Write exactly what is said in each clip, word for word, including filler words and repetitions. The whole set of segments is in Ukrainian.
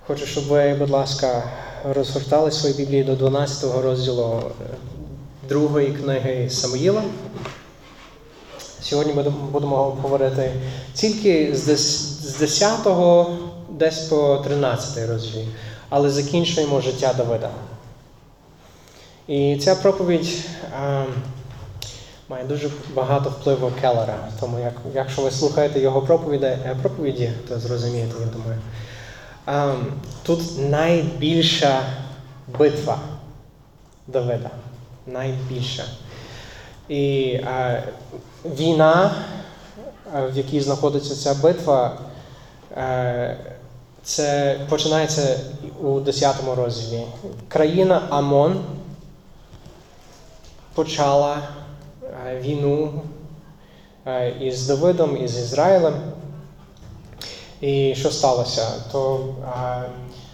Хочу, щоб ви, будь ласка, розгортали свої Біблії до дванадцятого розділу другої книги Самуїла. Сьогодні будемо говорити тільки з десятого десь по тринадцятий розділ, але закінчуємо життя Давида. І ця проповідь а, має дуже багато впливу Келлера, тому як, якщо ви слухаєте його проповіді, проповіді то зрозумієте, я думаю. А, тут найбільша битва Давида. Найбільша. І а, війна, в якій знаходиться ця битва, а, це починається у десятому розділі. Країна Амон почала а, війну а, із Давидом, із Ізраїлем. І що сталося? То а,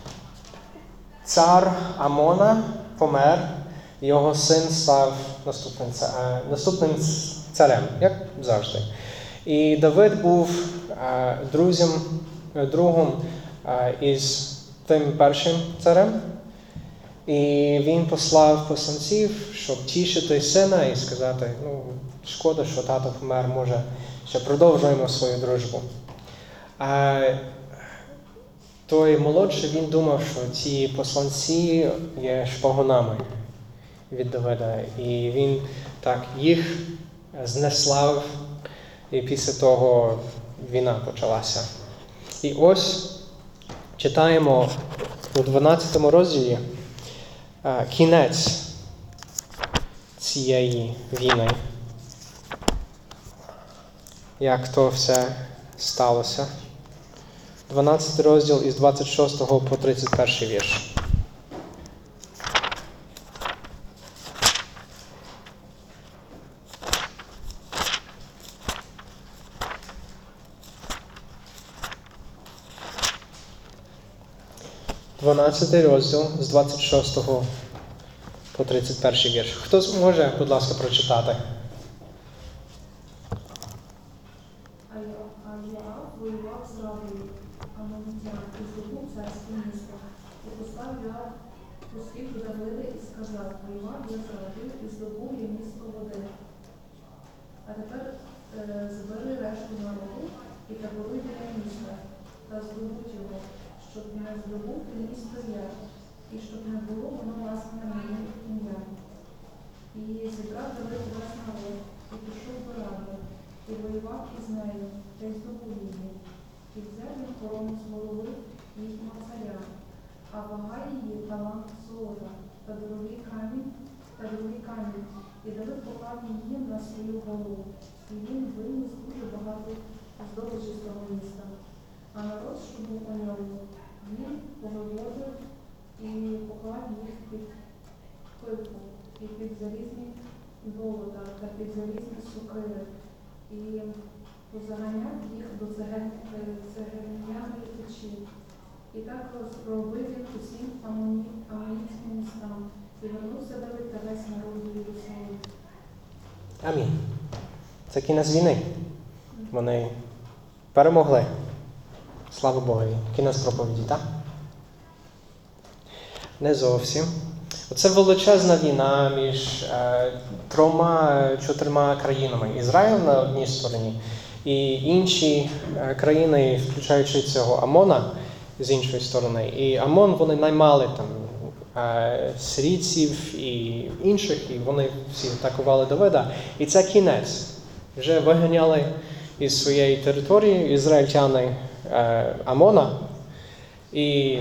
цар Амона помер, його син став наступним, а, наступним царем, як завжди. І Давид був а, друзем, другом а, із тим першим царем. І він послав посланців, щоб тішити сина і сказати, ну, шкода, що тато помер, може, ще продовжуємо свою дружбу. А той молодший, він думав, що ці посланці є шпигунами від Давида. І він так їх знеслав, і після того війна почалася. І ось читаємо у дванадцятому розділі кінець цієї війни. Як то все сталося. дванадцятий розділ із двадцять шостого по тридцять перший вірш. дванадцятий розділ з двадцять шостого по тридцять перший вірш. Хто зможе, будь ласка, прочитати? Воював з Равою, Амонитян, і здобув царське місто. І послав Йоав послів до Давида і сказав, воював я з Равою, і здобув я місто води. А тепер е, збери решту народу і таборуй біля міста, та здобудь його, щоб не здобув ти місто я, і щоб не було воно власне на моє ім'я. І зібрав Давид весь народ, і пішов до Рави, і воював із нею, та й здобув її. І взяв він корону з голови їхнього царя, а вага її талант золота, та дорогий камінь, та дорогий камінь, і Давид поклав її на свою голову. І він виніс дуже багато здобичі з того міста. А народ, що був у ньому, він повиводив і поклав їх під пику, і під залізні долота, та під залізні сокири, і позаганяв їх до цегельняної печі. І так розробив він усім амонітським містам. І вернувся Давид та весь народ до Єрусалиму. Амінь. Це кінець війни. Вони перемогли. Слава Богові. Кінець проповіді, так? Не зовсім. Це величезна війна між е, трьома, чотирма країнами. Ізраїль на одній стороні і інші е, країни, включаючи цього Амона, з іншої сторони. І Амон, вони наймали там е, сирійців і інших, і вони всі атакували Давида. І це кінець. Вже виганяли із своєї території ізраїльтяни е, Амона. І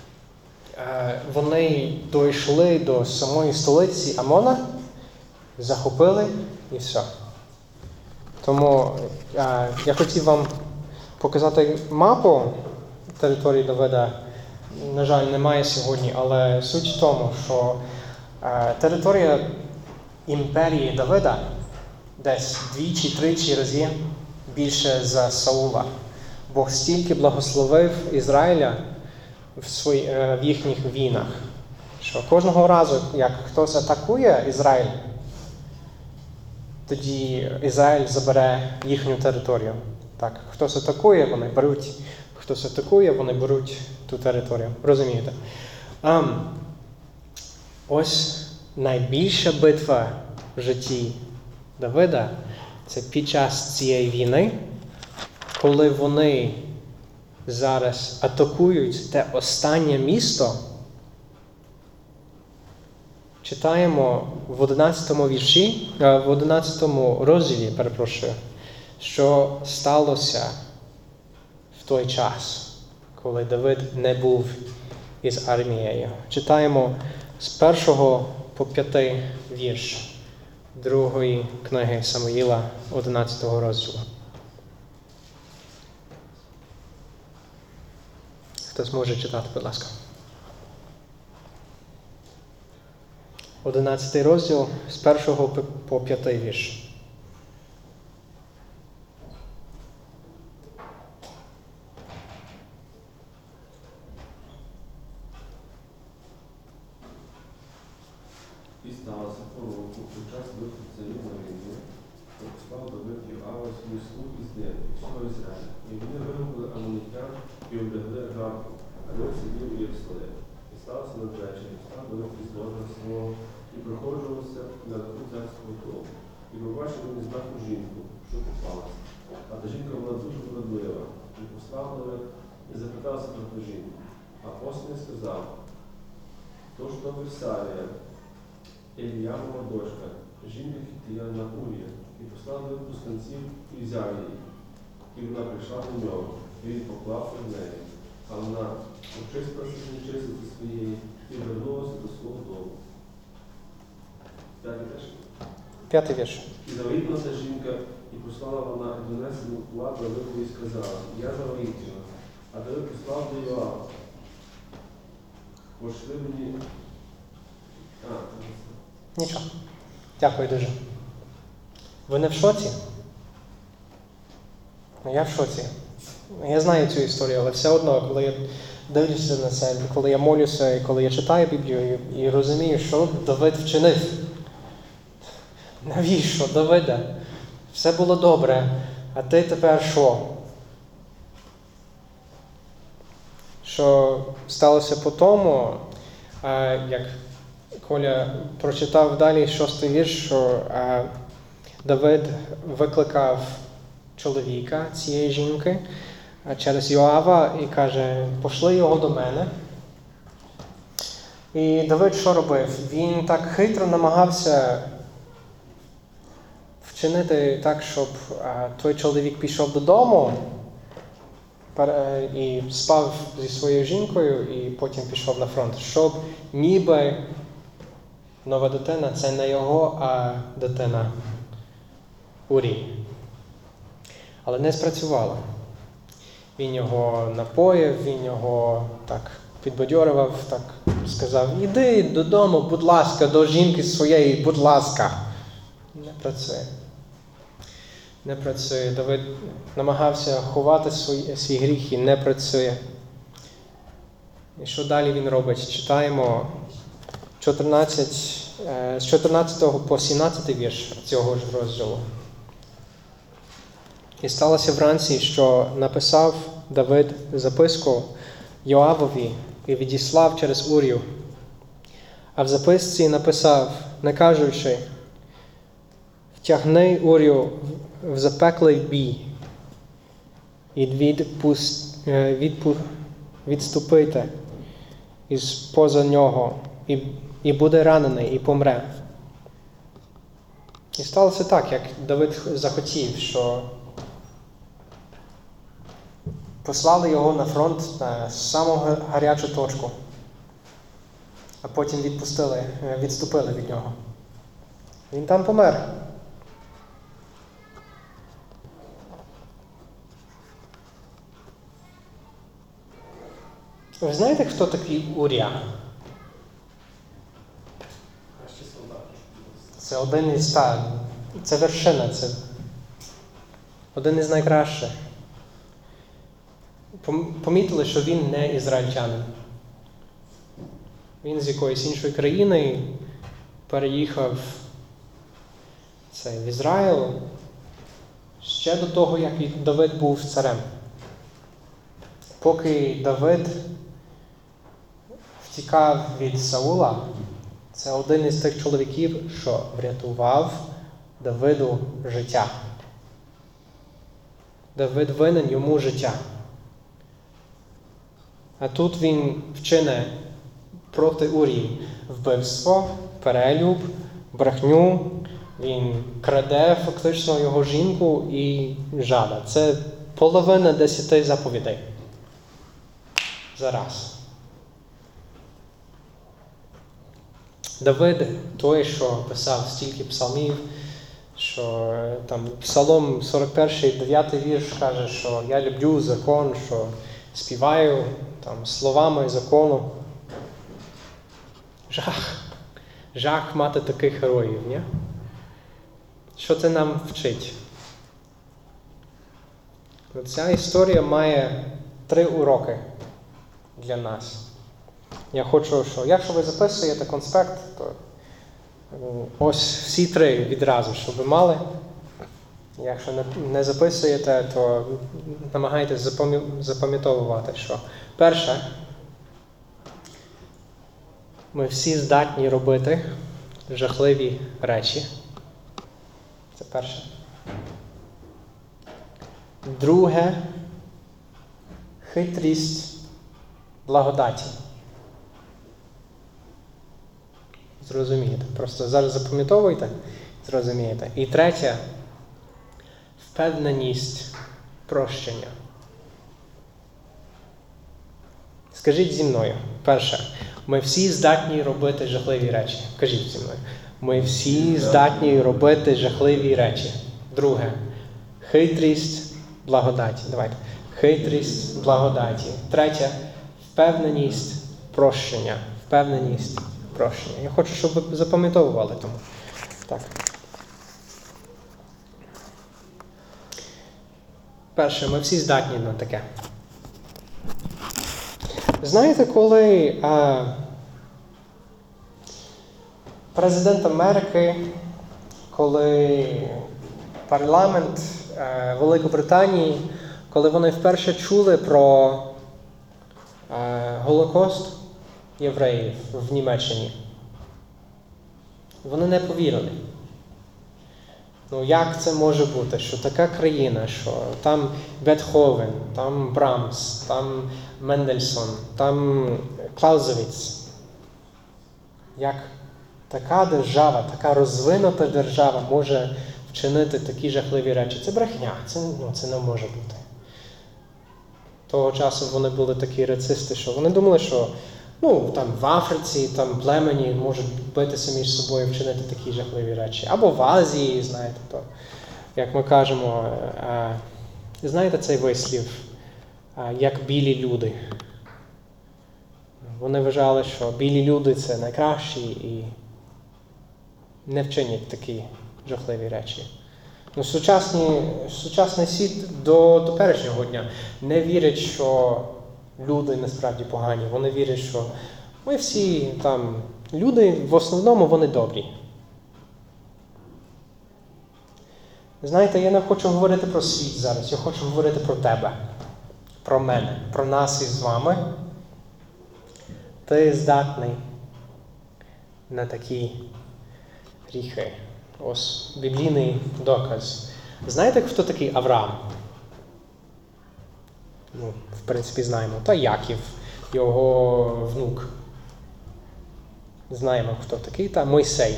вони дійшли до самої столиці Амона, захопили і все. Тому е, я хотів вам показати мапу території Давида. На жаль, немає сьогодні, але суть в тому, що е, територія імперії Давида десь двічі-тричі рази більше за Саула. Бог стільки благословив Ізраїля в, свої, в їхніх війнах, що кожного разу, як хтось атакує Ізраїль, тоді Ізраїль забере їхню територію. Так, хтось атакує, вони беруть, хтось атакує, вони беруть ту територію. Розумієте? Um, ось найбільша битва в житті Давида – це під час цієї війни, коли вони зараз атакують те останнє місто. Читаємо в одинадцятому вірші, в одинадцятому розділі, перепрошую, що сталося в той час, коли Давид не був із армією. Читаємо з першого по п'ятий вірш другої книги Самуїла, одинадцятого розділу. Хтось може читати, будь ласка. Одинадцятий розділ з першого по п'ятий вірш. І сталося по року, під час виходу царів на війну, послав Давид Йоава свій слуг із днів, і всього Ізраїля. І вони вигубили амонітян і облягли жарту, а Давид сидів у Єрусалимі. І сталося надвечір, і став Давид із ложа свого, і проходжувався на даху царського дому. І побачив він із даху жінку, що купалася. А та жінка була дуже вродлива. І послав Давид і запитався про ту жінку. А посланий сказав: то ж то Версалія, Еліямова дочка, жінка Хіттеяна Урія, і послав Давид посланців і взяв її. І вона прийшла до нього, і він поклав в неї. А вона очистилася з нечистості своєї і вернулася до свого дому. Далі теж. П'ятий вірш. І завагітна та жінка, і послала вона і донесену плату Давиду і сказала: я завагітна. А Давид послав до Йоава: пошли мені. А, Нічого. Дякую дуже. Ви не в шоці? Я в шоці. Я знаю цю історію, але все одно, коли я дивлюся на це, коли я молюся, і коли я читаю Біблію, і, і розумію, що Давид вчинив. Навіщо, Давиде? Все було добре, а ти тепер що? Що сталося по тому, як Коля прочитав далі шостий вірш, що Давид викликав чоловіка цієї жінки через Йоава і каже: пошли його до мене. І Давид що робив? Він так хитро намагався вчинити так, щоб той чоловік пішов додому і спав зі своєю жінкою, і потім пішов на фронт, щоб ніби нова дитина – це не його, а дитина Урії. Але не спрацювало. Він його напоїв, він його так підбадьорював, так сказав: іди додому, будь ласка, до жінки своєї, будь ласка. Не працює. Не працює. Давид намагався ховати свій, свій гріх і не працює. І що далі він робить? Читаємо чотирнадцять, з чотирнадцятого по сімнадцятий вірш цього ж розділу. І сталося вранці, що написав Давид записку Йоавові і відіслав через Урію. А в записці написав, не кажучи: втягни Урію в запеклий бій і відпуст, відпу, відступити із поза нього, і, і буде ранений, і помре. І сталося так, як Давид захотів, що послали його на фронт на саму гарячу точку, а потім відпустили, відступили від нього. Він там помер. Ви знаєте, хто такий Урія? Це один із та, це вершина, це один із найкращих. Помітили, що він не ізраїльтянин. Він з якоїсь іншої країни переїхав це, в Ізраїл ще до того, як Давид був царем. Поки Давид втікав від Саула, це один із тих чоловіків, що врятував Давиду життя. Давид винен йому життя. А тут він вчине проти Урії вбивство, перелюб, брехню, він краде фактично його жінку і жада. Це половина десяти заповідей. Зараз. Давид, той, що писав стільки псалмів, що там Псалом сорок перший, дев'ятий вірш каже, що я люблю закон, що співаю там словами закону. Жах. Жах мати таких героїв, ні? Що це нам вчить? Ця історія має три уроки для нас. Я хочу, що якщо ви записуєте конспект, то ось всі три відразу, щоб ви мали. Якщо не записуєте, то намагайтесь запам'ятовувати, що перше, ми всі здатні робити жахливі речі. Це перше. Друге, хитрість благодаті. Зрозумієте. Просто зараз запам'ятовуйте, зрозумієте. І третє, впевненість прощення. Скажіть зі мною. Перше, ми всі здатні робити жахливі речі. Кажіть зі мною. Ми всі здатні робити жахливі речі. Друге, хитрість благодаті. Давайте. Хитрість благодаті. Третє, впевненість прощення. Впевненість прощення. Я хочу, щоб ви запам'ятовували тому. Так. Перше, ми всі здатні на таке. Знаєте, коли а, президент Америки, коли парламент а, Великобританії, коли вони вперше чули про а, Голокост євреїв в Німеччині, вони не повірили. Ну, як це може бути, що така країна, що там Бетховен, там Брамс, там Мендельсон, там Клаузевіц. Як така держава, така розвинута держава може вчинити такі жахливі речі? Це брехня, це, ну, це не може бути. Того часу вони були такі рацисти, що вони думали, що ну, там в Африці, там племені можуть битися між собою, вчинити такі жахливі речі. Або в Азії, знаєте, то, як ми кажемо, а, знаєте цей вислів, а, як білі люди. Вони вважали, що білі люди – це найкращі і не вчинять такі жахливі речі. Ну, сучасні, сучасний світ до теперішнього дня не вірить, що люди насправді погані. Вони вірять, що ми всі там люди, в основному вони добрі. Знаєте, я не хочу говорити про світ зараз, я хочу говорити про тебе, про мене, про нас із вами. Ти здатний на такі гріхи. Ось біблійний доказ. Знаєте, хто такий Авраам? Ну, в принципі, знаємо. Та Яків, його внук. Знаємо, хто такий. Та Мойсей.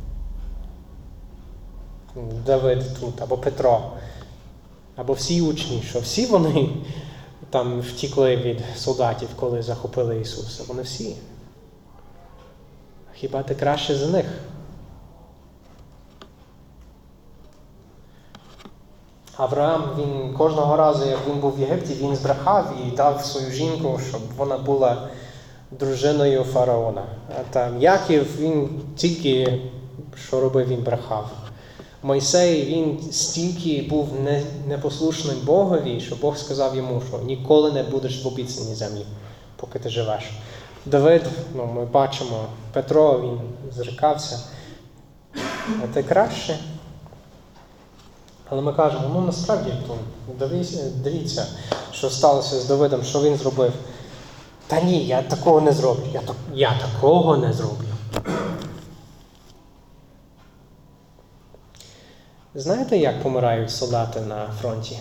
Давид тут, або Петро. Або всі учні, що всі вони там втікли від солдатів, коли захопили Ісуса. Вони всі. Хіба ти краще за них? Авраам, він кожного разу, як він був в Єгипті, він збрехав і дав свою жінку, щоб вона була дружиною фараона. А там Яків, він тільки, що робив, він брехав. Мойсей, він стільки був непослушним Богові, що Бог сказав йому, що ніколи не будеш в обіцяній землі, поки ти живеш. Давид, ну, ми бачимо, Петро, він зрікався. А ти краще? Але ми кажемо, ну насправді, дивіться, що сталося з Давидом, що він зробив. Та ні, я такого не зроблю. Я, так, я такого не зроблю. Знаєте, як помирають солдати на фронті?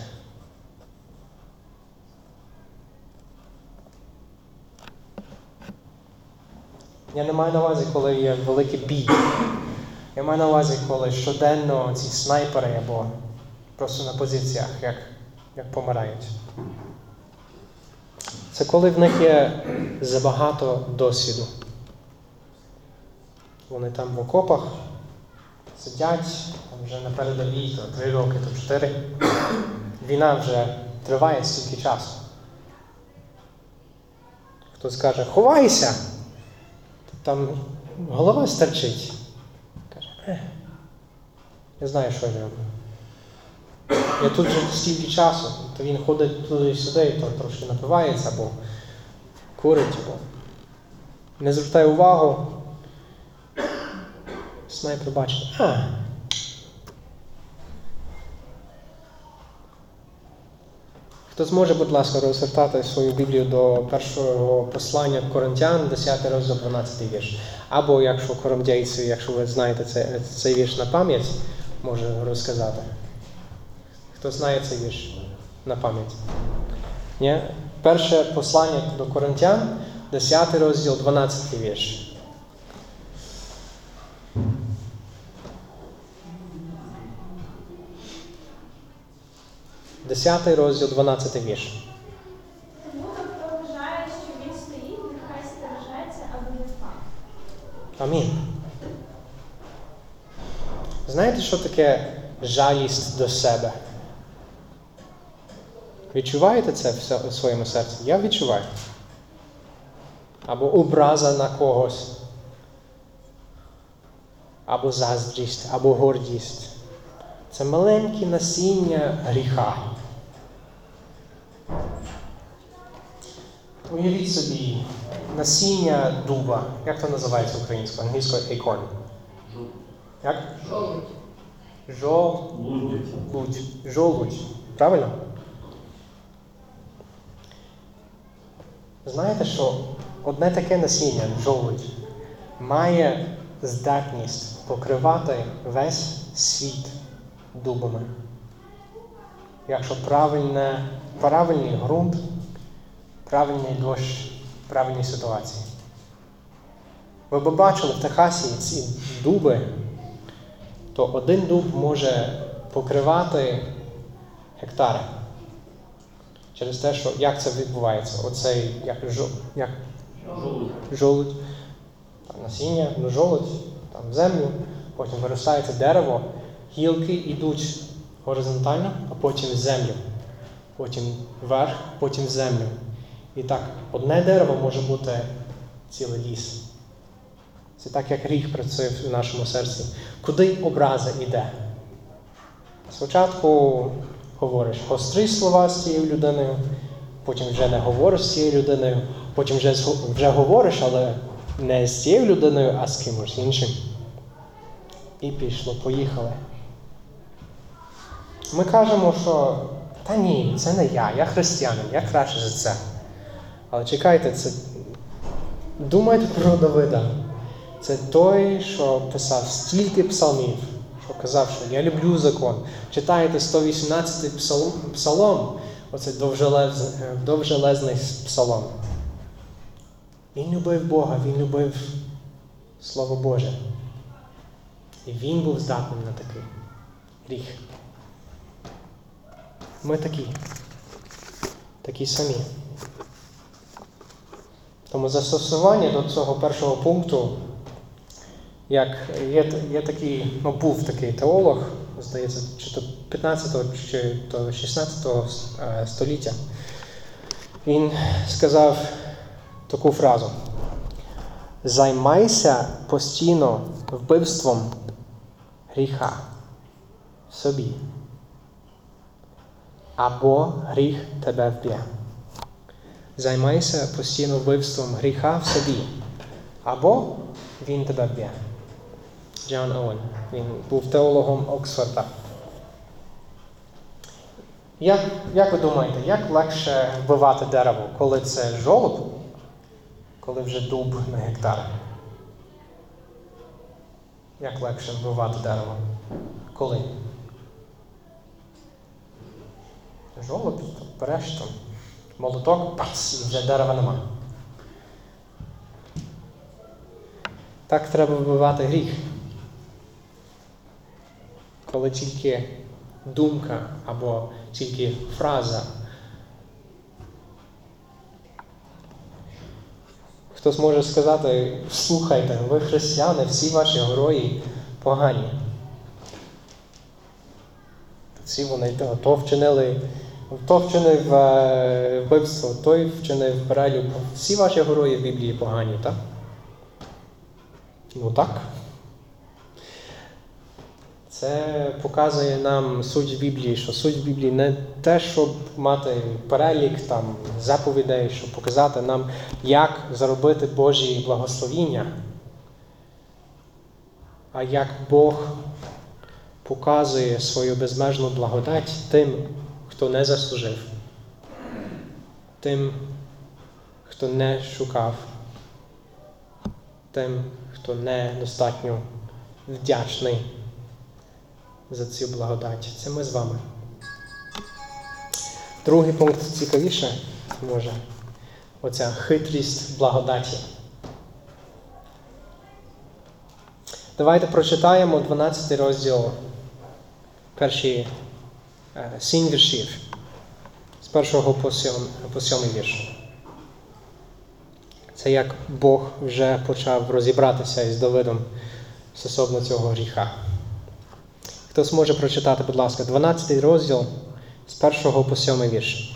Я не маю на увазі, коли є великий бій. Я маю на увазі, коли щоденно ці снайпери або просто на позиціях, як, як помирають. Це коли в них є забагато досвіду. Вони там в окопах сидять, там вже на передовій, то три роки, то чотири. Війна вже триває стільки часу. Хтось каже, ховайся! Там голова стерчить. Каже, е, я знаю, що я роблю. Я тут вже стільки часу, то він ходить туди-сюди, то трошки напивається, або курить, або не звертає увагу. Снайпер бачить, а. Хто зможе, будь ласка, розвертати свою Біблію до першого послання Коринтян, десятий розділ, дванадцятий вірш. Або, якщо коринтійці, якщо ви знаєте цей, цей вірш на пам'ять, може розказати. Хто знає цей вірш на пам'ять? Ні? Перше послання до Коринтян, десятий розділ, дванадцятий вірш. Десятий розділ, дванадцятий вірш. Тому хто вважає, що він стоїть, нехай стережеться, аби не впав. Амінь. Знаєте, що таке жалість до себе? Відчуваєте це в своєму серці? Я відчуваю. Або образа на когось. Або заздрість, або гордість. Це маленьке насіння гріха. Уявіть собі, насіння дуба. Як це називається українською? Англійською acorn. Як? Жолудь. Жолудь. Жолудь. Правильно? Знаєте, що одне таке насіння, жолудь, має здатність покривати весь світ дубами. Якщо правильне, правильний ґрунт, правильний дощ, правильні ситуації. Ви б бачили в Техасі ці дуби, то один дуб може покривати гектари. Через те, що як це відбувається? Оцей, як, жо, як? Жолудь. Жолудь. Там насіння, ну жолудь, там в землю, потім виростає це дерево, гілки йдуть горизонтально, а потім в землю. Потім вверх, потім в землю. І так, одне дерево може бути цілий ліс. Це так, як гріх працює в нашому серці. Куди образа йде? Спочатку говориш гострі слова з цією людиною, потім вже не говориш з цією людиною, потім вже, вже говориш, але не з цією людиною, а з кимось іншим. І пішло, поїхали. Ми кажемо, що та ні, це не я, я християнин, я краще за це. Але чекайте, це думайте про Давида. Це той, що писав стільки псалмів, що казав, що я люблю закон. Читаєте сто вісімнадцятий псалом, псалом оцей довжелез, довжелезний псалом. Він любив Бога, він любив Слово Боже. І він був здатним на такий гріх. Ми такі. Такі самі. Тому застосування до цього першого пункту, як є, є такий, ну був такий теолог, здається, чи то п'ятнадцятого, чи то шістнадцятого століття, він сказав таку фразу: «Займайся постійно вбивством гріха в собі, або гріх тебе вб'є». Займайся постійно вбивством гріха в собі, або він тебе вб'є. Джон Оуен, він був теологом Оксфорда. Як, як ви думаєте, як легше вбивати дерево, коли це жолудь коли вже дуб на гектар? Як легше вбивати дерево? Коли? Жолоб, береш там молоток, пац, і вже дерева нема. Так треба вбивати гріх. Коли тільки думка або тільки фраза. Хтось може сказати, слухайте, ви християни, всі ваші герої погані. Всі вони то, то вчинили, то вчинив вбивство, той вчинив перелюб. Всі ваші герої в Біблії погані, так? Ну так. Це показує нам суть Біблії, що суть Біблії не те, щоб мати перелік там, заповідей, щоб показати нам, як заробити Божі благословіння, а як Бог показує свою безмежну благодать тим, хто не заслужив, тим, хто не шукав, тим, хто недостатньо вдячний за цю благодать. Це ми з вами. Другий пункт цікавіше, може, оця хитрість благодаті. Давайте прочитаємо дванадцятий розділ, перші е, сім віршів, з першого по, сьом, по сьомий вірш. Це як Бог вже почав розібратися із Давидом стосовно цього гріха. Хтось може прочитати, будь ласка, дванадцятий розділ з першого по сьомий вірш.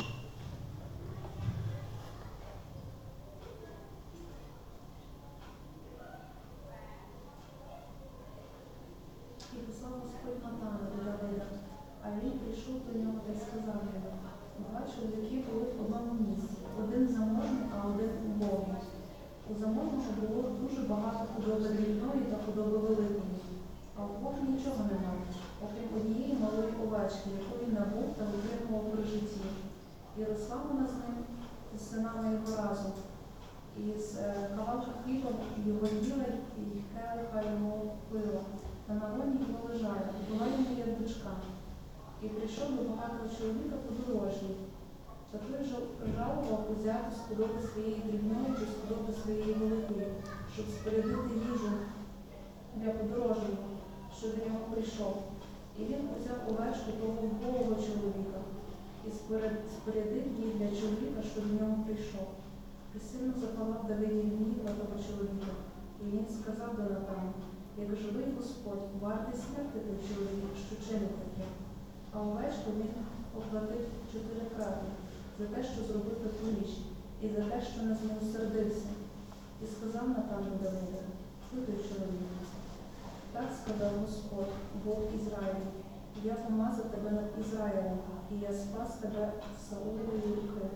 І послав Господь Натана до Давида, а він прийшов до нього та й сказав йому: два чоловіки були в одному місці, один заможний, а один убогий. У заможного було дуже багато худоби дрібної та худоби великої, а у Бога нічого не мав, окрім однієї малої овечки, яку він набув та витримував при житті. І росла вона з ним, з синами його разом, і з е, кавалка хліба його їла, і келиха його пила, та на лоні його лежала, і була йому як дочка. І прийшов до багатого чоловіка подорожній, та той жалував узяти з худоби своєї дрібної чи з худоби своєї великої, щоб спорядити їжу для подорожнього, що до нього прийшов. І він узяв овечку того вбогого чоловіка і спорядив її для чоловіка, що до нього прийшов. І сильно запалав Давидів гнів на того чоловіка. І він сказав до Натана: як живий Господь, вартий смерти той чоловік, що чинив таке. А овечку він оплатив чотири крати за те, що зробив таку річ, і за те, що не змилосердився. І сказав Натан до Давида: ти той чоловік. Так сказав Господь, Бог Ізраїлю: я помазав тебе над Ізраїлем, і я спас тебе з Саулової руки.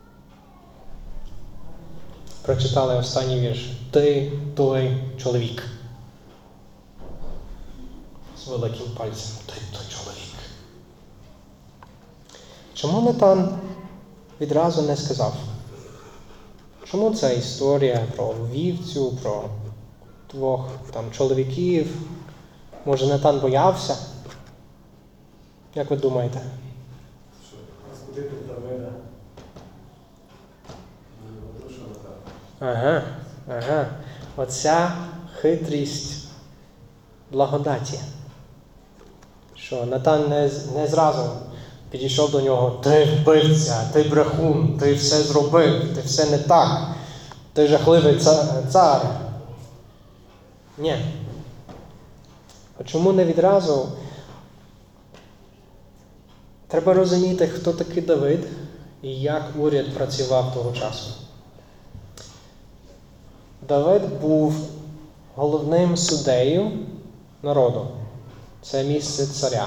Прочитали останній вірш. Ти той чоловік. З великим пальцем. Ти той чоловік. Чому Натан відразу не сказав? Чому ця історія про вівцю, про двох там чоловіків? Може, Натан боявся? Як ви думаєте? Що? Розбудити Давида. Ну, то що не так? Ага, ага. Оця хитрість благодаті. Що Натан не, не зразу підійшов до нього: ти вбивця, ти брехун, ти все зробив, ти все не так, ти жахливий цар. Ні. А чому не відразу? Треба розуміти, хто такий Давид і як уряд працював того часу. Давид був головним суддею народу. Це місце царя.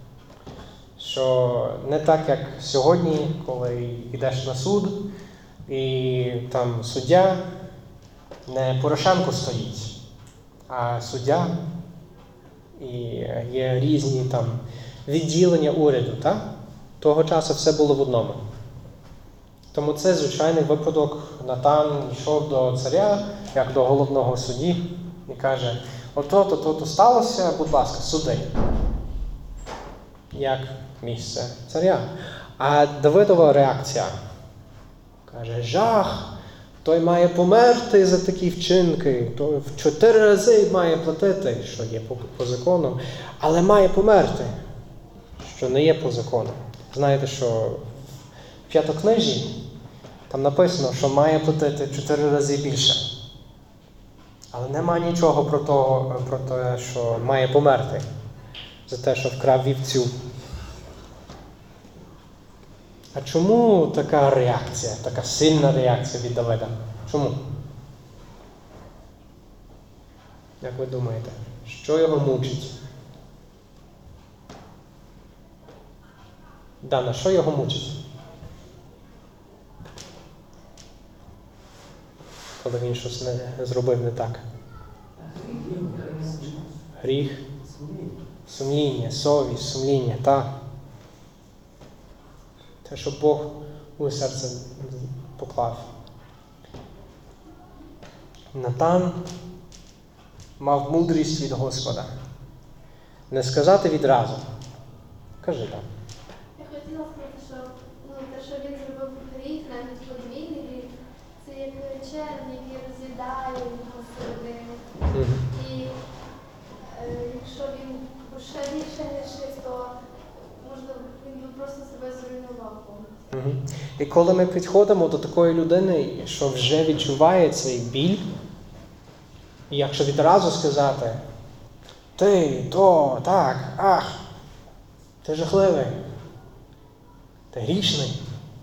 Що не так, як сьогодні, коли йдеш на суд, і там суддя не Порошенко стоїть, а суддя, і є різні там відділення уряду. Так? Того часу все було в одному. Тому це звичайний випадок. Натан йшов до царя, як до головного судді, і каже, ото-то, то-то сталося, будь ласка, суди. Як місце царя. А Давидова реакція. Каже, жах, той має померти за такі вчинки, той в чотири рази має платити, що є по, по закону, але має померти, що не є по закону. Знаєте, що в П'ятокнижі там написано, що має платити чотири рази більше. Але нема нічого про, того, про те, що має померти за те, що вкрав вівцю. А чому така реакція, така сильна реакція від Давида? Чому? Як ви думаєте, що його мучить? Дана, що його мучить? Коли він щось не зробив не так. Гріх, сумління, совість, сумління, так. Те, що Бог у серце поклав. Натан мав мудрість від Господа. Не сказати відразу. Кажи так. Я хотіла сказати, що ну, те, що він зробив гріх, навіть подвійний гріх, це як червь, який роз'їдає його середину. Мгм. І е, якщо він ще більше грішив, то можливо він би просто себе зруйнував повністю. Мгм. І коли ми підходимо до такої людини, що вже відчуває цей біль, і якщо відразу сказати, ти, то, так, ах, ти жахливий, ти грішний,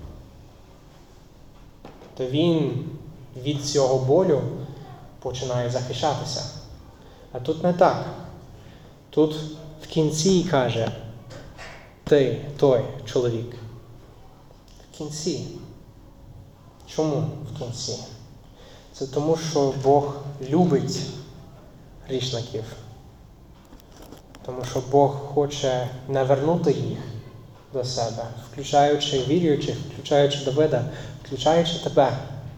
то він від цього болю починає захищатися. А тут не так. Тут в кінці каже, ти, той чоловік. В кінці. Чому в кінці? Це тому, що Бог любить грішників. Тому що Бог хоче навернути їх до себе, включаючи віруючих, включаючи Давида, включаючи тебе.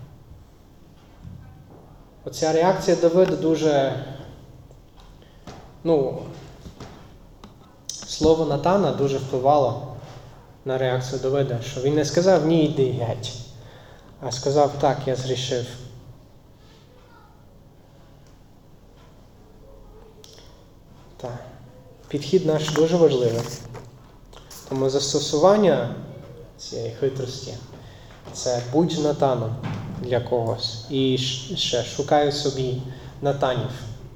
Оця реакція Давида дуже, ну, слово Натана дуже впливало на реакцію Давида, що він не сказав, ні, йди геть, а сказав, так, я згрішив. Так. Підхід наш дуже важливий. Тому застосування цієї хитрості – це будь Натаном для когось. І ще шукай собі Натанів.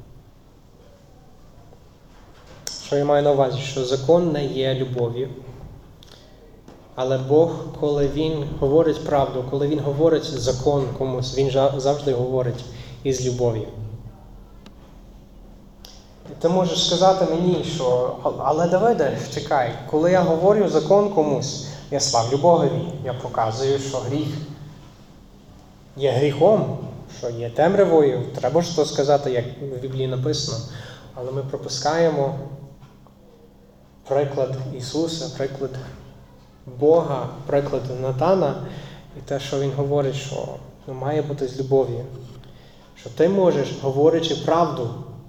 Що я маю на увазі? Що закон не є любов'ю. Але Бог, коли Він говорить правду, коли Він говорить закон комусь, Він завжди говорить із любов'ю. І ти можеш сказати мені, що але Давиде, чекай, коли я говорю закон комусь, я славлю Богові, я показую, що гріх є гріхом, що є темрявою. Треба ж то сказати, як в Біблії написано. Але ми пропускаємо приклад Ісуса, приклад Бога, приклад Натана і те, що Він говорить, що ну, має бути з любов'ю. Що ти можеш, говорячи правду,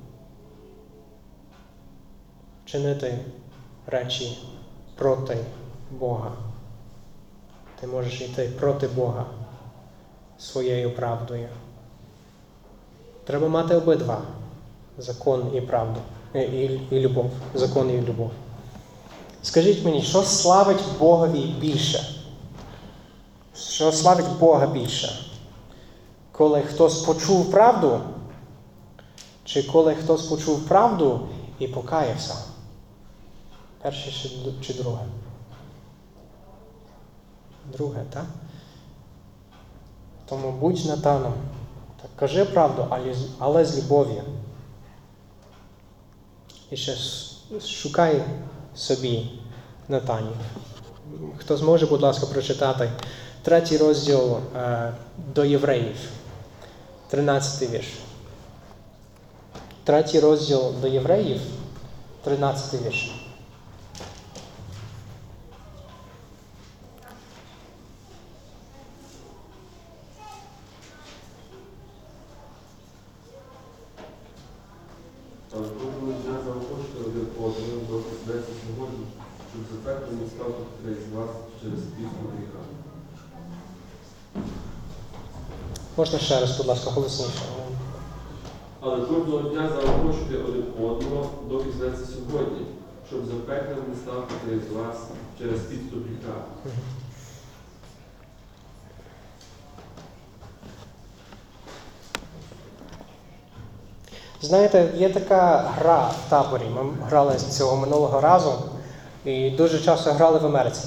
чинити речі проти Бога. Ти можеш йти проти Бога своєю правдою. Треба мати обидва. Закон і правду. І, і, і любов. Закон і любов. Скажіть мені, що славить Богові більше? Що славить Бога більше? Коли хтось почув правду? Чи коли хтось почув правду і покаявся? Перше чи друге? Друге, так? Тому будь Натаном. Так, кажи правду, але з любов'ю. І ще шукай собі Натанів. Хто зможе, будь ласка, прочитати третій розділ е, до Євреїв. тринадцятий вірш. Третій розділ до Євреїв. тринадцятий вірш. сьогодні, щоб запеклені став хтось з вас через піску гріха. Можна ще раз, будь ласка, голосніше. Але кожного дня заохочуйте один одного, доки зветься сьогодні, щоб запеклим не став хтось з вас через підступ гріха. Знаєте, є така гра в таборі. Ми грали цього минулого разу і дуже часто грали в Америці.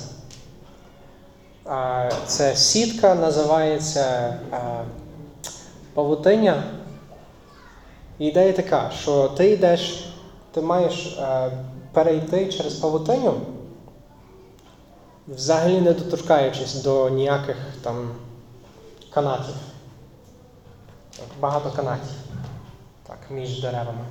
А, Це сітка, називається а, павутиння. І ідея така, що ти йдеш, ти маєш а, перейти через павутиню, взагалі не доторкаючись до ніяких там канатів. Багато канатів. Так, між деревами.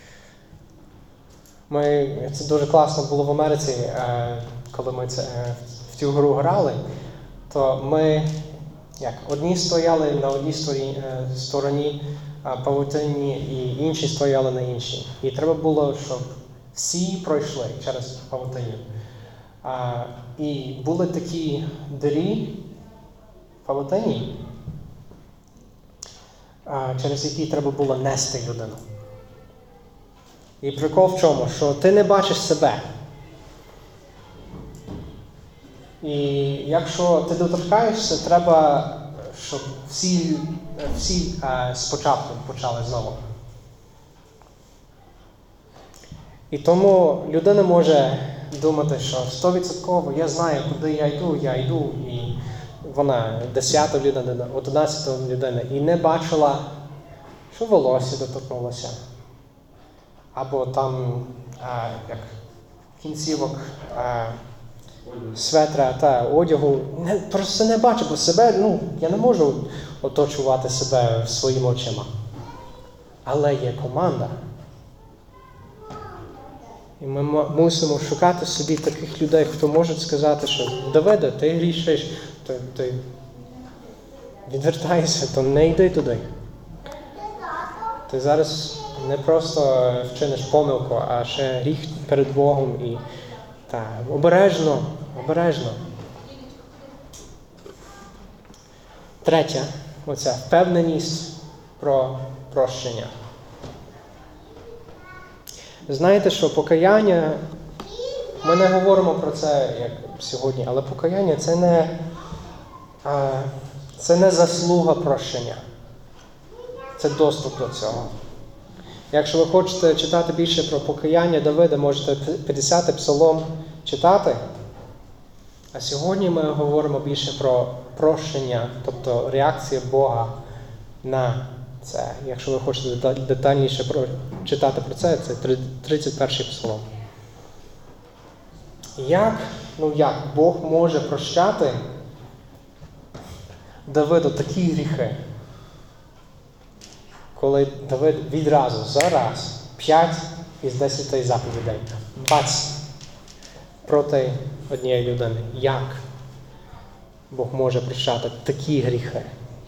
Ми, це дуже класно було в Америці, е, коли ми це, е, в цю гру грали, то ми як, одні стояли на одній стороні, е, стороні е, павутинні, і інші стояли на іншій. І треба було, щоб всі пройшли через павутиню. Е, і були такі дирі в павутині, через які треба було нести людину. І прикол в чому? Що ти не бачиш себе. І якщо ти доторкаєшся, треба, щоб всі, всі а, спочатку почали знову. І тому людина може думати, що сто відсотків я знаю, куди я йду, я йду, і вона десята людина, одинадцята людина, і не бачила, що волосся доторкнулося. Або там, а, як кінцівок а, светра та одягу. Не, просто не бачу, бо себе, ну, я не можу оточувати себе своїми очима. Але є команда. І ми мусимо шукати собі таких людей, хто може сказати, що Давиде, ти грішиш, ти, ти відвертайся, то не йди туди. Ти зараз не просто вчиниш помилку, а ще гріх перед Богом. І та, обережно, обережно. Третє, оця впевненість про прощення. Знаєте, що покаяння, ми не говоримо про це як сьогодні, але покаяння це не, це не заслуга прощення. Це доступ до цього. Якщо ви хочете читати більше про покаяння Давида, можете п'ятдесятий псалом читати. А сьогодні ми говоримо більше про прощення, тобто реакція Бога на це. Якщо ви хочете детальніше про, читати про це, це тридцять перший псалом. Як, ну як Бог може прощати Давиду такі гріхи, коли Давид відразу, зараз, п'ять із десяти заповідей, бац, проти однієї людини. Як Бог може прощати такі гріхи?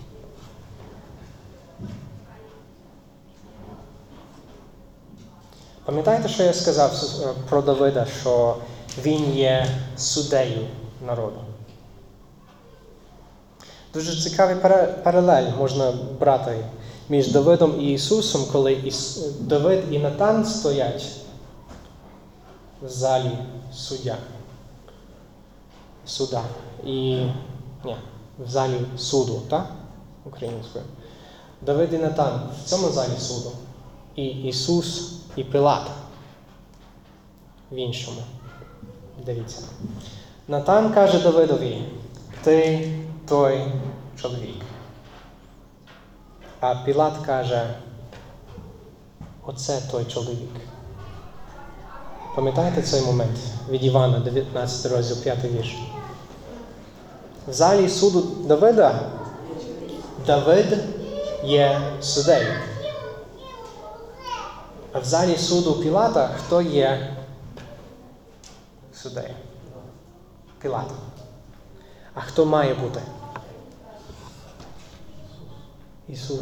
Пам'ятаєте, що я сказав про Давида, що він є суддею народу? Дуже цікавий паралель можна брати між Давидом і Ісусом, коли Іс... Давид і Натан стоять в залі суддя. Суда. І... Ні, в залі суду, так? Українською. Давид і Натан в цьому залі суду. І Ісус і Пилат в іншому. Дивіться. Натан каже Давидові, ти той чоловік. А Пилат каже, оце той чоловік. Пам'ятаєте цей момент від Івана, дев'ятнадцятий розділ, п'ятий вірш? В залі суду Давида Давид є суддею. А в залі суду Пілата хто є суддею? Пілат. А хто має бути? Ісус.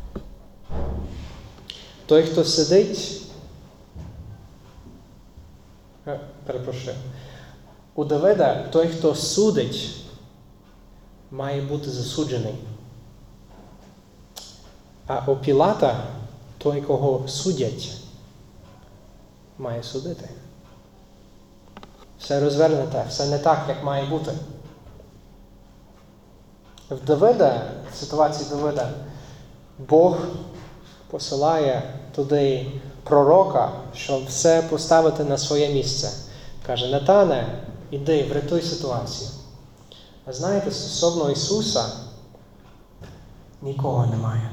Той, хто сидить перепрошую. У Давида той, хто судить, має бути засуджений. А у Пілата той, кого судять, має судити. Все розвернуте, все не так, як має бути. В Давида, в ситуації Давида, Бог посилає туди пророка, щоб все поставити на своє місце. Каже: Натане, іди, врятуй ситуацію. А знаєте, стосовно Ісуса нікого немає.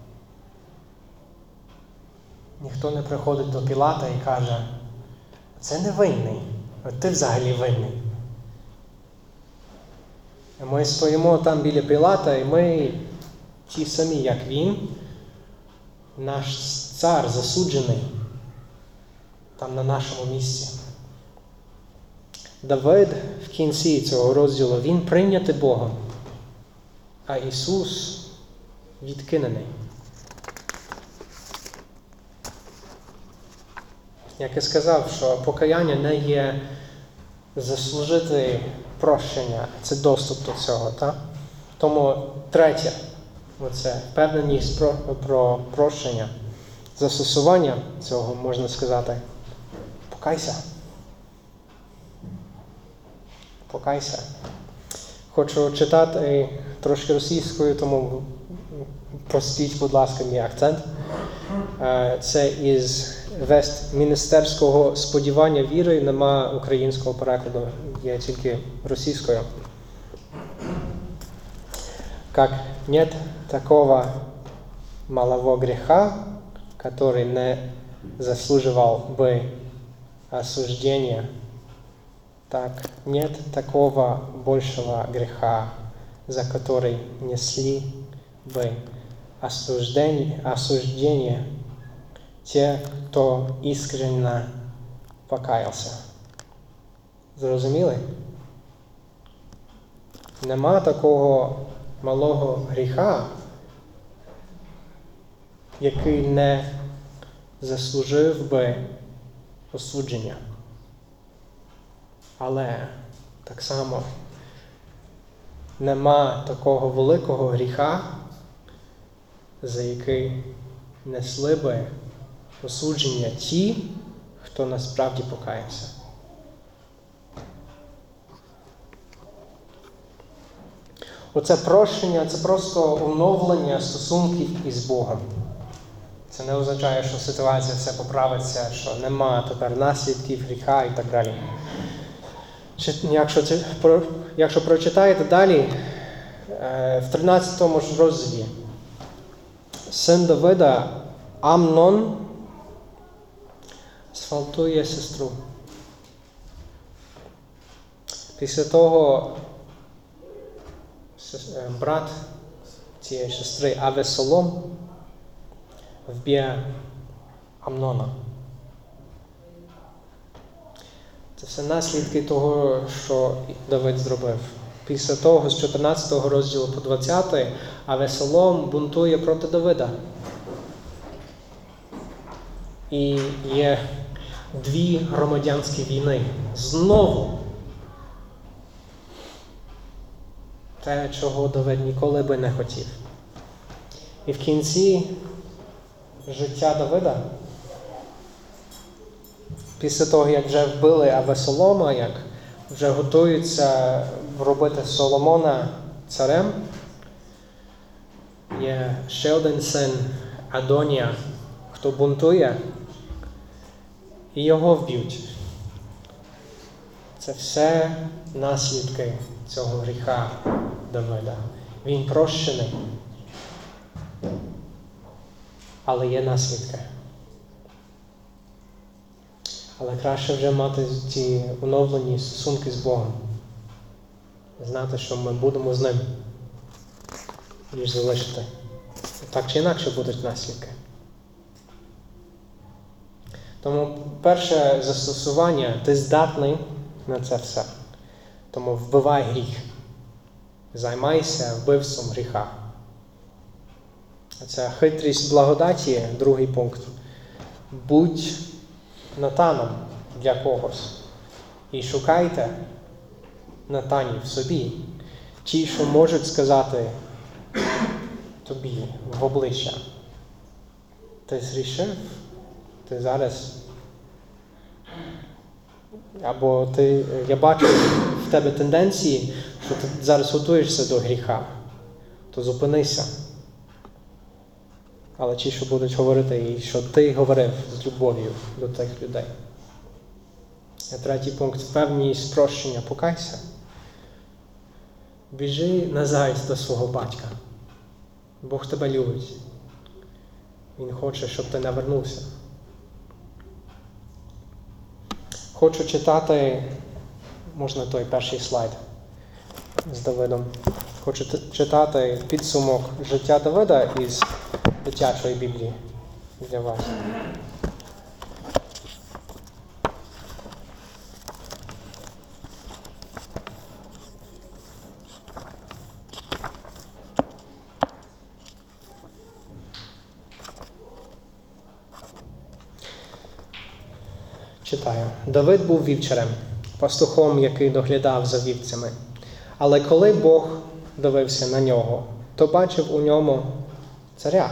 Ніхто не приходить до Пілата і каже: це не винний, от ти взагалі винний. А ми стоїмо там біля Пілата, і ми ті самі, як він, наш цар засуджений там на нашому місці. Давид в кінці цього розділу, він прийнятий Богом, а Ісус відкинений. Як я сказав, що покаяння не є заслужити прощення, це доступ до цього. Так? Тому третє, оце впевненість про, про прощення, застосування цього, можна сказати, покайся. Покайся. Хочу читати трошки російською, тому простіть, будь ласка, мій акцент. Це із Вестміністерського сподівання віри, нема українського перекладу, є тільки російською. Как нет такого малого греха, который не заслуживал бы осуждения, так нет такого большего греха, за который несли бы осуждение, осуждение те, хто искренне покаявся. Зрозуміли? Нема такого малого гріха, який не заслужив би осудження. Але так само нема такого великого гріха, за який несли би осудження ті, хто насправді покаявся. Оце прощення – це просто оновлення стосунків із Богом. Це не означає, що ситуація все поправиться, що нема тепер наслідків гріха і так далі. Якщо, якщо прочитаєте далі, в тринадцятому ж розділі, син Давида Амнон асфальтує сестру. Після того брат цієї сестри Авесолом вб'є Амнона. Це все наслідки того, що Давид зробив. Після того, з чотирнадцятого розділу по двадцятий, Авесолом бунтує проти Давида. І є дві громадянські війни. Знову те, чого Давид ніколи би не хотів. І в кінці життя Давида, після того, як вже вбили Авесолома, як вже готуються робити Соломона царем, є ще один син Адонія, хто бунтує, і його вб'ють. Це все наслідки цього гріха Давида. Він прощений, але є наслідки. Але краще вже мати ті оновлені стосунки з Богом. Знати, що ми будемо з Ним, ніж залишити. Так чи інакше будуть наслідки. Тому перше застосування, ти здатний на це все. Тому вбивай гріх. Займайся вбивством гріха. Це хитрість благодаті, другий пункт. Будь Натаном для когось. І шукайте Натанів в собі. Ті, що можуть сказати тобі в обличчя: ти зрішив, ти зараз, або ти, я бачу в тебе тенденції, що ти зараз готуєшся до гріха, то зупинися. Але ті, що будуть говорити, і що ти говорив з любов'ю до тих людей. І третій пункт – певні спрощення. Покайся. Біжи назад до свого батька. Бог тебе любить. Він хоче, щоб ти навернувся. Хочу читати, можна той перший слайд з Давидом. Хочу читати підсумок життя Давида із дитячої Біблії для вас. Читаю. Давид був вівчарем, пастухом, який доглядав за вівцями. Але коли Бог дивився на нього, то бачив у ньому царя.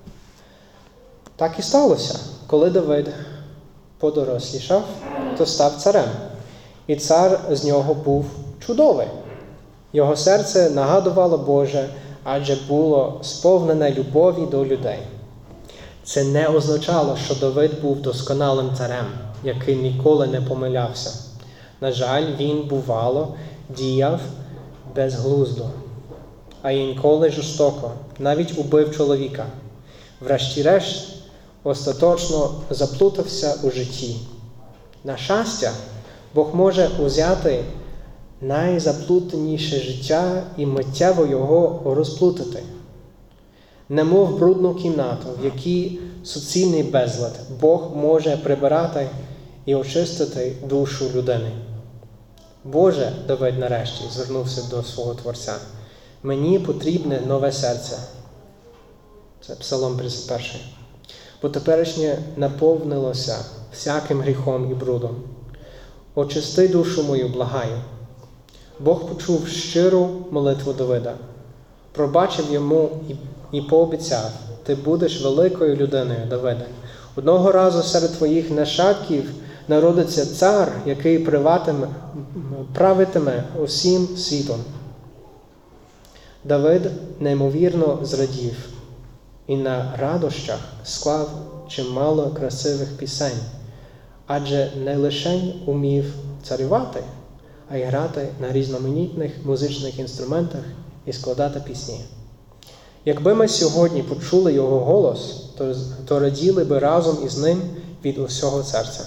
Так і сталося. Коли Давид подорослішав, то став царем. І цар з нього був чудовий. Його серце нагадувало Боже, адже було сповнене любові до людей. Це не означало, що Давид був досконалим царем, який ніколи не помилявся. На жаль, він, бувало, діяв безглуздо, а інколи жорстоко, навіть убив чоловіка. Врешті-решт, остаточно заплутався у житті. На щастя, Бог може узяти найзаплутаніше життя і миттєво його розплутати. Немов брудну кімнату, в якій суцільний безлад, Бог може прибирати і очистити душу людини. Боже, Давид нарешті звернувся до свого Творця. Мені потрібне нове серце. Це Псалом тридцять перший. Бо теперішнє наповнилося всяким гріхом і брудом. Очисти душу мою, благаю. Бог почув щиру молитву Давида. Пробачив йому і, і пообіцяв: ти будеш великою людиною, Давиде. Одного разу серед твоїх нащадків народиться цар, який правитиме, правитиме усім світом. Давид неймовірно зрадів і на радощах склав чимало красивих пісень, адже не лише умів царювати, а й грати на різноманітних музичних інструментах і складати пісні. Якби ми сьогодні почули його голос, то, то раділи би разом із ним від усього серця.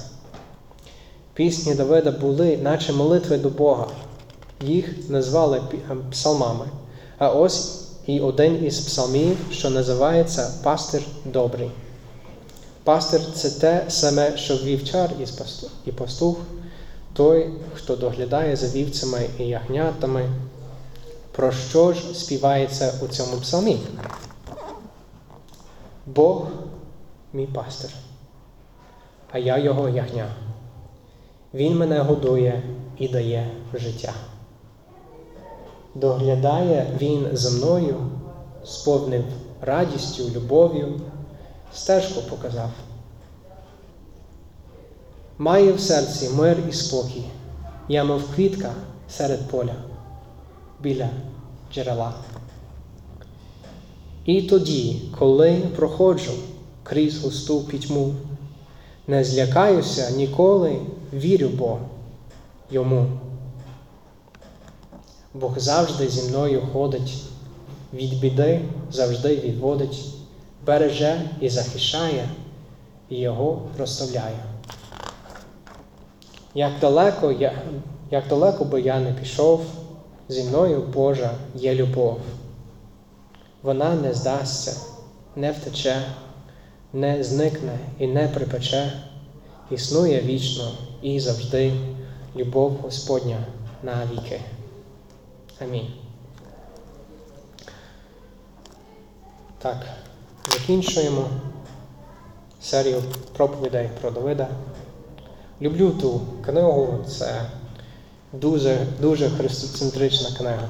Пісні Давида були, наче молитви до Бога. Їх назвали псалмами. А ось і один із псалмів, що називається «Пастир добрий». Пастир – це те саме, що вівчар і пастух, той, хто доглядає за вівцями і ягнятами. Про що ж співається у цьому псалмі? Бог – мій пастир, а я його ягня. Він мене годує і дає життя. Доглядає він за мною, сповнив радістю, любов'ю, стежку показав. Маю в серці мир і спокій, я мов квітка серед поля, біля джерела. І тоді, коли проходжу крізь густу пітьму, не злякаюся ніколи, вірю Богу, йому. Бог завжди зі мною ходить, від біди завжди відводить, береже і захищає, і його прославляє. Як далеко, я, як далеко би я не пішов, зі мною Божа є любов. Вона не здасться, не втече, не зникне і не припече, існує вічно і завжди любов Господня навіки. Амінь. Так, закінчуємо серію проповідей про Давида. Люблю ту книгу, це Дуже, дуже христоцентрична книга.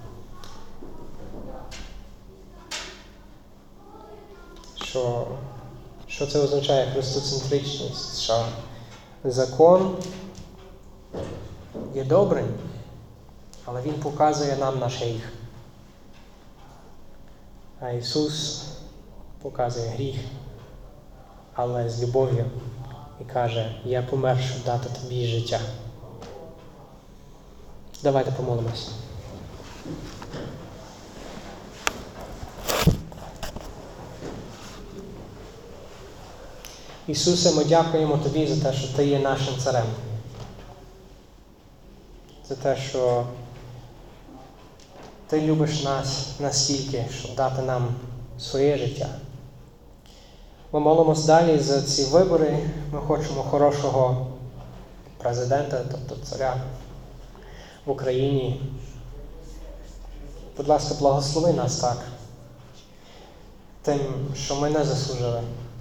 Що, що це означає христоцентричність? Що закон є добрий, але він показує нам наш гріх. А Ісус показує гріх, але з любов'ю. І каже, я помер, щоб дати тобі життя. Давайте помолимося. Ісусе, ми дякуємо Тобі за те, що Ти є нашим царем. За те, що Ти любиш нас настільки, щоб дати нам своє життя. Ми молимось далі за ці вибори. Ми хочемо хорошого президента, тобто царя в Україні. Будь ласка, благослови нас так, тим, що ми не заслужили.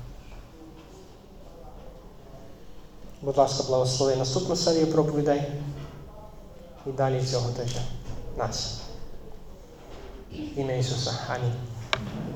Будь ласка, благослови наступну серію проповідей і далі цього тижня нас. В ім'я Ісуса. Амінь.